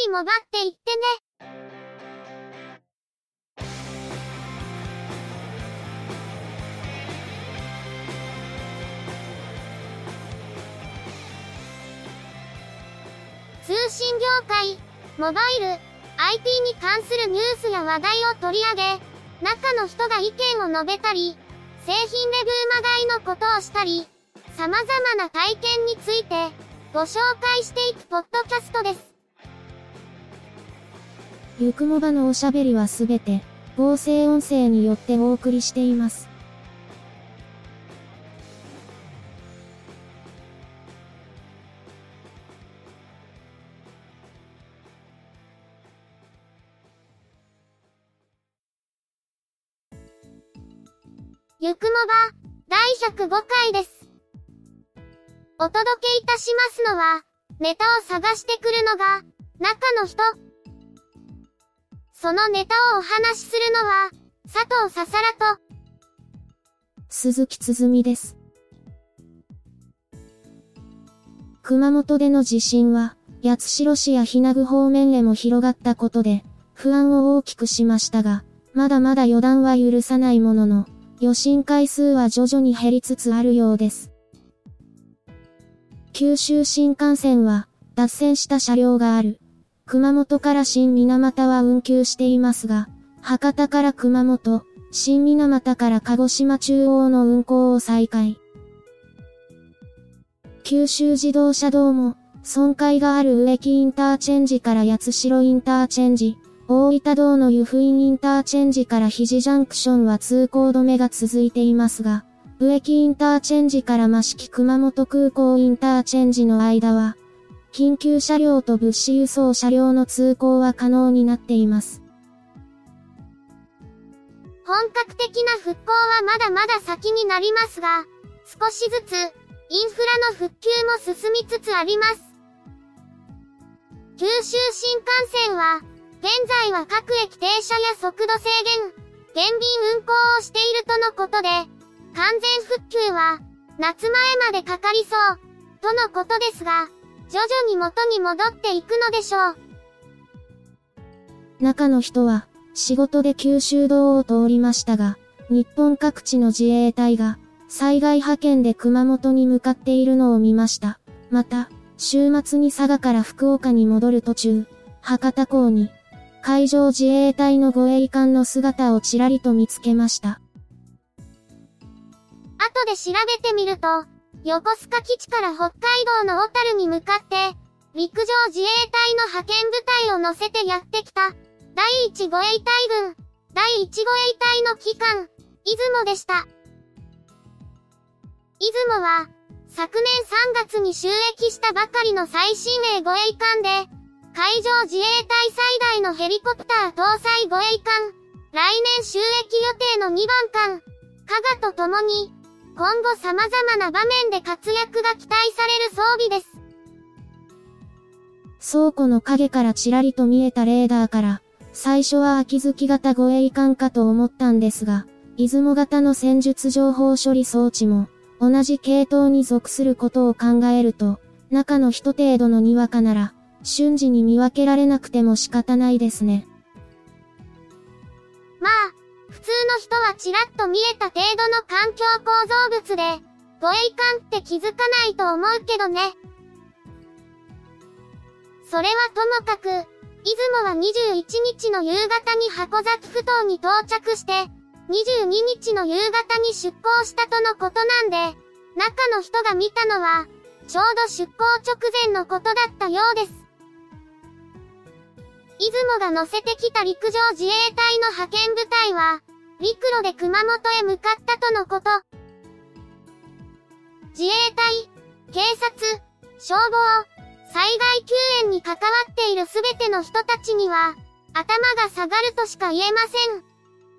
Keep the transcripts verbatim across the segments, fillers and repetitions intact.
りもばっていってね。通信業界、モバイル、アイティー に関するニュースや話題を取り上げ、中の人が意見を述べたり、製品レビューまがいのことをしたり、様々な体験についてご紹介していくポッドキャストです。 ゆくもばのおしゃべりはすべて合成音声によってお送りしています。 ゆくもばだいひゃくごかいです。お届けいたしますのは、ネタを探してくるのが中の人。そのネタをお話しするのは佐藤ささらと鈴木つづみです。熊本での地震は八代市や日名具方面へも広がったことで不安を大きくしましたが、まだまだ予断は許さないものの、余震回数は徐々に減りつつあるようです。九州新幹線は脱線した車両がある熊本から新水俣は運休していますが、博多から熊本、新水俣から鹿児島中央の運行を再開。九州自動車道も損壊がある植木インターチェンジから八代インターチェンジ、大分道の湯布院インターチェンジから肘ジャンクションは通行止めが続いていますが、植木インターチェンジから益城熊本空港インターチェンジの間は、緊急車両と物資輸送車両の通行は可能になっています。 本格的な復興はまだまだ先になりますが、少しずつインフラの復旧も進みつつあります。九州新幹線は、現在は各駅停車や速度制限、減便運行をしているとのことで、完全復旧は夏前までかかりそう、とのことですが、徐々に元に戻っていくのでしょう。 中の人は、仕事で九州道を通りましたが、日本各地の自衛隊が、災害派遣で熊本に向かっているのを見ました。また、週末に佐賀から福岡に戻る途中、博多港に、海上自衛隊の護衛艦の姿をちらりと見つけました。 後で調べてみると、横須賀基地から北海道の小樽に向かって、陸上自衛隊の派遣部隊を乗せてやってきた、だいいち護衛隊群、だいいち護衛隊の旗艦、出雲でした。出雲は、昨年さんがつに就役したばかりの最新鋭護衛艦で、海上自衛隊最大のヘリコプター搭載護衛艦、来年就役予定のにばん艦、加賀とともに、今後様々な場面で活躍が期待される装備です。 倉庫の影からちらりと見えたレーダーから、最初は秋月型護衛艦かと思ったんですが、出雲型の戦術情報処理装置も、同じ系統に属することを考えると、中の一程度のにわかなら、瞬時に見分けられなくても仕方ないですね。 まあ、普通の人はちらっと見えた程度の環境構造物で、護衛艦って気づかないと思うけどね。それはともかく、出雲はにじゅういちにちの夕方に箱崎埠頭に到着して、にじゅうににちの夕方に出港したとのことなんで、中の人が見たのは、ちょうど出港直前のことだったようです。出雲が乗せてきた陸上自衛隊の派遣部隊は、陸路で熊本へ向かったとのこと。自衛隊、警察、消防、災害救援に関わっているすべての人たちには、頭が下がるとしか言えません。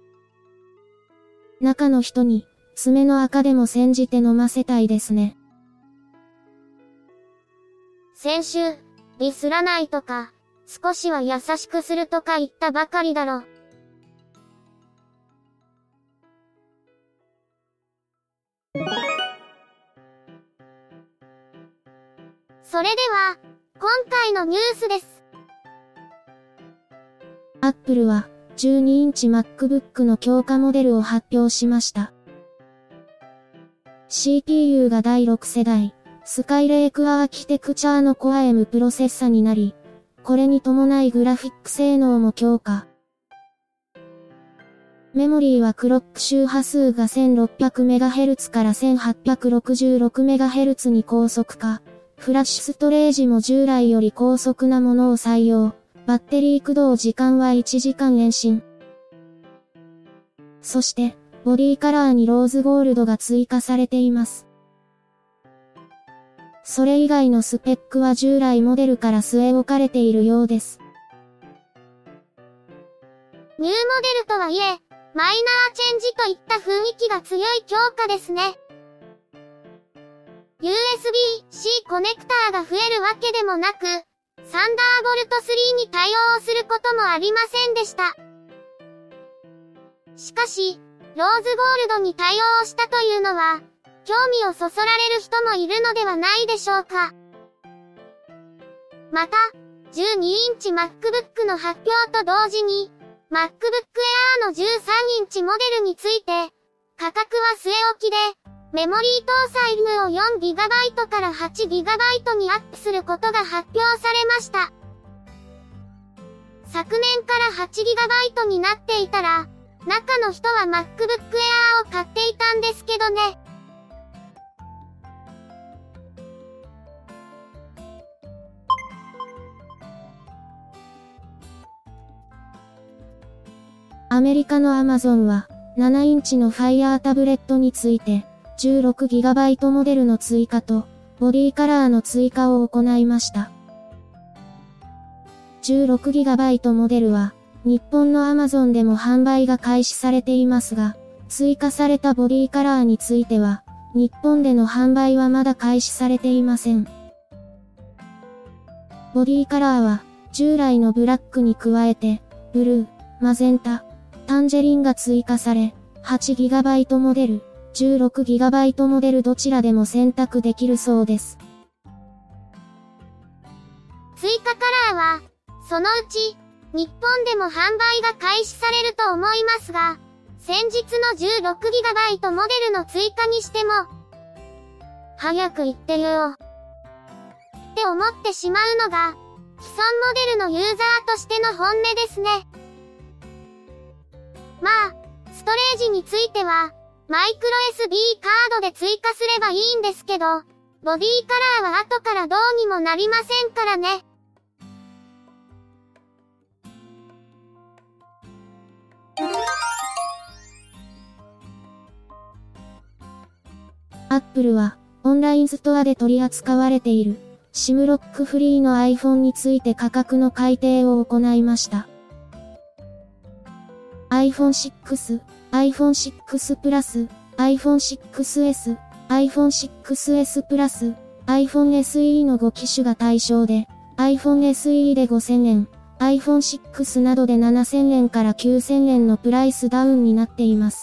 中の人に、爪の赤でも煎じて飲ませたいですね。 先週、ディスらないとか、少しは優しくするとか言ったばかりだろ。それでは、今回のニュースです。 Apple はじゅうにインチ MacBook の強化モデルを発表しました。シーピーユー がだいろく世代、スカイレークアーキテクチャーの Core エム プロセッサになり、これに伴いグラフィック性能も強化。メモリーはクロック周波数が せんろっぴゃくメガヘルツ から せんはっぴゃくろくじゅうろくメガヘルツ に高速化。フラッシュストレージも従来より高速なものを採用。バッテリー駆動時間はいちじかん延伸。そして、ボディカラーにローズゴールドが追加されています。それ以外のスペックは従来モデルから据え置かれているようです。 ニューモデルとはいえ、マイナーチェンジといった雰囲気が強い強化ですね。ユーエスビー-C コネクターが増えるわけでもなく、サンダーボルトスリーに対応することもありませんでした。しかし、ローズゴールドに対応したというのは、興味をそそられる人もいるのではないでしょうか。また、じゅうにインチ MacBook の発表と同時に、MacBook Air のじゅうさんインチモデルについて、価格は据え置きで、メモリー搭載量を よんギガバイト から はちギガバイト にアップすることが発表されました。昨年から はちギガバイト になっていたら、中の人は MacBook Air を買っていたんですけどね。 アメリカの Amazon は、ななインチの Fire タブレットについて、じゅうろくギガバイト モデルの追加と、ボディカラーの追加を行いました。じゅうろくギガバイト モデルは、日本の Amazon でも販売が開始されていますが、追加されたボディカラーについては、日本での販売はまだ開始されていません。ボディカラーは、従来のブラックに加えて、ブルー、マゼンタ、タンジェリンが追加され、はちギガバイト モデル、じゅうろくギガバイト モデルどちらでも選択できるそうです。 追加カラーは、そのうち、日本でも販売が開始されると思いますが、先日の じゅうろくギガバイト モデルの追加にしても、早く言ってよ。って思ってしまうのが、既存モデルのユーザーとしての本音ですね。まあ、ストレージについては、マイクロ エスディー カードで追加すればいいんですけど、ボディカラーは後からどうにもなりませんからね。 Apple は、オンラインストアで取り扱われている、SIM ロックフリーの iPhone について価格の改定を行いました。アイフォンシックス、アイフォンシックス Plus、アイフォンシックスエス、アイフォンシックスエス Plus、iPhone エスイー のご機種が対象で、iPhone エスイー でごせんえん、iPhone シックスなどでななせんえんからきゅうせんえんのプライスダウンになっています。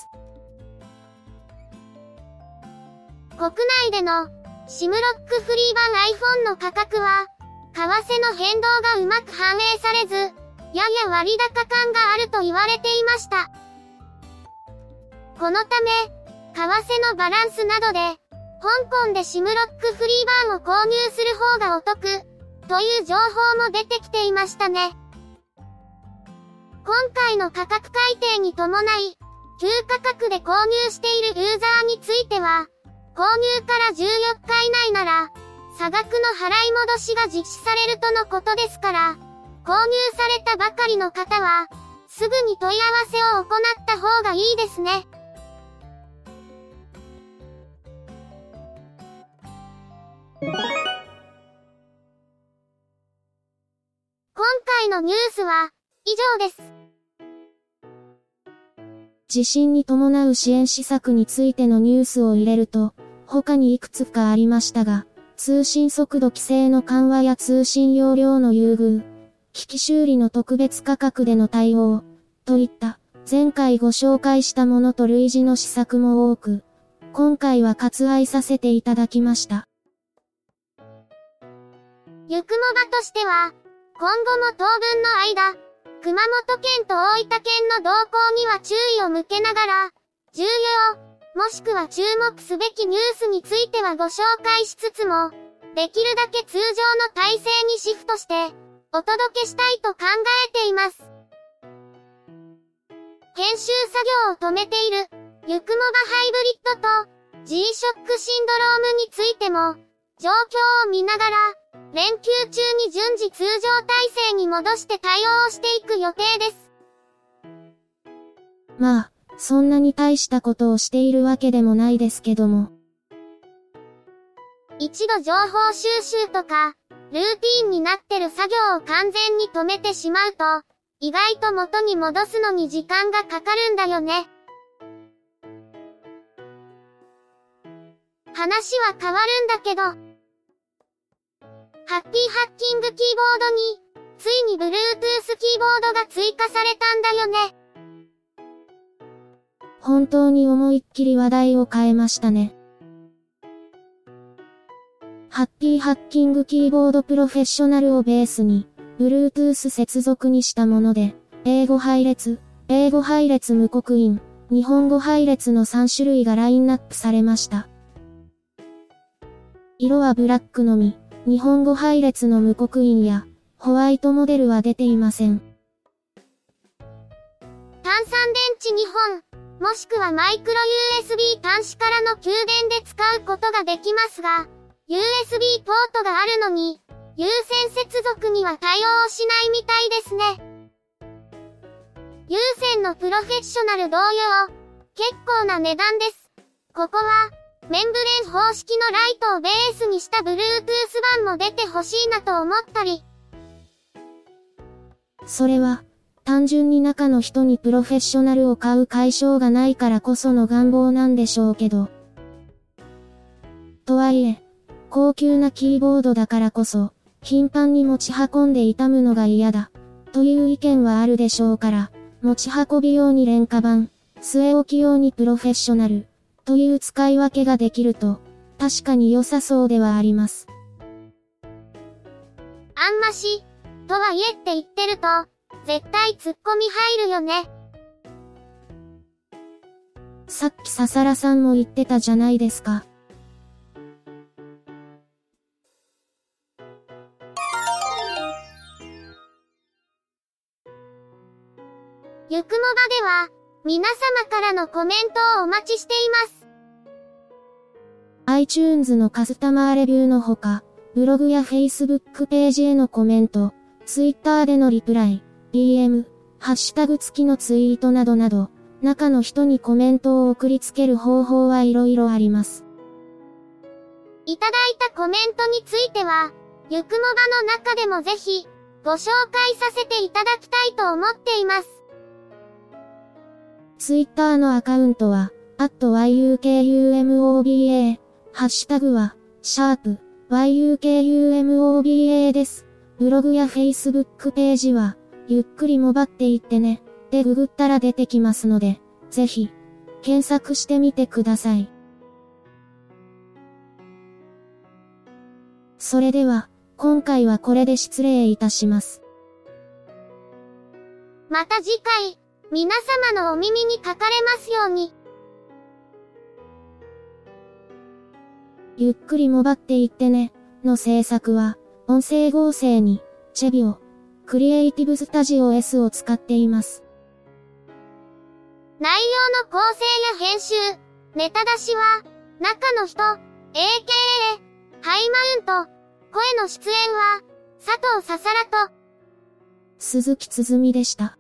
国内での SIM ロックフリー版 iPhone の価格は、為替の変動がうまく反映されず、やや割高感があると言われていました。このため、為替のバランスなどで、香港で SIM ロックフリー版を購入する方がお得、という情報も出てきていましたね。今回の価格改定に伴い、旧価格で購入しているユーザーについては、購入からじゅうよっか以内なら、差額の払い戻しが実施されるとのことですから、購入されたばかりの方は、すぐに問い合わせを行った方がいいですね。今回のニュースは、以上です。 地震に伴う支援施策についてのニュースを入れると、他にいくつかありましたが、通信速度規制の緩和や通信容量の優遇、機器修理の特別価格での対応、といった、前回ご紹介したものと類似の施策も多く、今回は割愛させていただきました。 ゆくもばとしては、今後も当分の間、 熊本県と大分県の動向には注意を向けながら、重要、もしくは注目すべきニュースについてはご紹介しつつも、できるだけ通常の体制にシフトして、お届けしたいと考えています。編集作業を止めている、ゆくもばハイブリッドと、G-ショックシンドロームについても、状況を見ながら、連休中に順次通常体制に戻して対応をしていく予定です。 まあ、そんなに大したことをしているわけでもないですけども。 一度情報収集とか、ルーティーンになってる作業を完全に止めてしまうと、意外と元に戻すのに時間がかかるんだよね。話は変わるんだけど、ハッピーハッキングキーボードに、ついに Bluetooth キーボードが追加されたんだよね。 本当に思いっきり話題を変えましたね。ハッピーハッキングキーボードプロフェッショナルをベースに、Bluetooth 接続にしたもので、英語配列、英語配列無刻印、日本語配列のさん種類がラインナップされました。色はブラックのみ、日本語配列の無刻印や、ホワイトモデルは出ていません。 単三電池にほん、もしくはマイクロ ユーエスビー 端子からの給電で使うことができますが、ユーエスビー ポートがあるのに、有線接続には対応しないみたいですね。有線のプロフェッショナル同様、結構な値段です。ここは、メンブレン方式のライトをベースにした Bluetooth 版も出てほしいなと思ったり。 それは、単純に中の人にプロフェッショナルを買う解消がないからこその願望なんでしょうけど。とはいえ、高級なキーボードだからこそ、頻繁に持ち運んで傷むのが嫌だ、という意見はあるでしょうから、持ち運び用に廉価版、据え置き用にプロフェッショナル、という使い分けができると、確かに良さそうではあります。 あんまし、とはいえって言ってると、絶対ツッコミ入るよね。 さっき笹良さんも言ってたじゃないですか。 ゆくもばでは、皆様からのコメントをお待ちしています。 iTunes のカスタマーレビューのほか、ブログや Facebook ページへのコメント、Twitter でのリプライ、ディーエム、ハッシュタグ付きのツイートなどなど、中の人にコメントを送りつける方法はいろいろあります。 いただいたコメントについては、ゆくもばの中でもぜひ、ご紹介させていただきたいと思っています。 Twitter のアカウントは、アットワイユーケーユーエムオービーエー、ハッシュタグは、シャープ、ワイユーケーユーエムオービーエー です。ブログや Facebook ページは、ゆっくりもばっていってね、でググったら出てきますので、ぜひ、検索してみてください。それでは、今回はこれで失礼いたします。 また次回、皆様のお耳にかかれますように。 ゆっくりもばっていってね、の制作は、音声合成に、チェビオ、クリエイティブスタジオ エス を使っています。 内容の構成や編集、ネタ出しは、中の人、エーケーエー、ハイマウント、声の出演は、佐藤ささらと、 鈴木つづみでした。